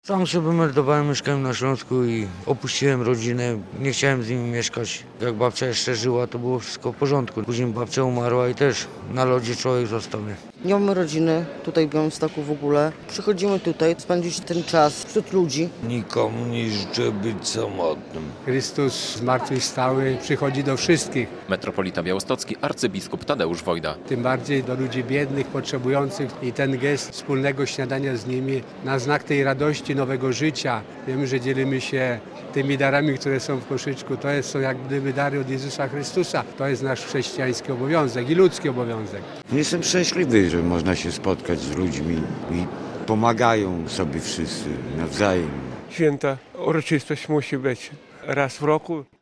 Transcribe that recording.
Sam się wymeldowałem, mieszkałem na Śląsku i opuściłem rodzinę. Nie chciałem z nimi mieszkać. Jak babcia jeszcze żyła, to było wszystko w porządku. Później babcia umarła i też na lodzie człowiek został. Nie mamy rodziny tutaj w Białymstoku w ogóle. Przychodzimy tutaj spędzić ten czas wśród ludzi. Nikomu nie życzę być samotnym. Chrystus zmartwychwstały przychodzi do wszystkich, Metropolita białostocki arcybiskup Tadeusz Wojda. tym bardziej do ludzi biednych, potrzebujących i ten gest wspólnego śniadania z nimi na znak tej radości nowego życia. Wiemy, że dzielimy się tymi darami, które są w koszyczku. Są jak gdyby dary od Jezusa Chrystusa. To jest nasz chrześcijański obowiązek i ludzki obowiązek. Jestem szczęśliwy, że można się spotkać z ludźmi i pomagają sobie wszyscy nawzajem. Święta uroczystość musi być raz w roku.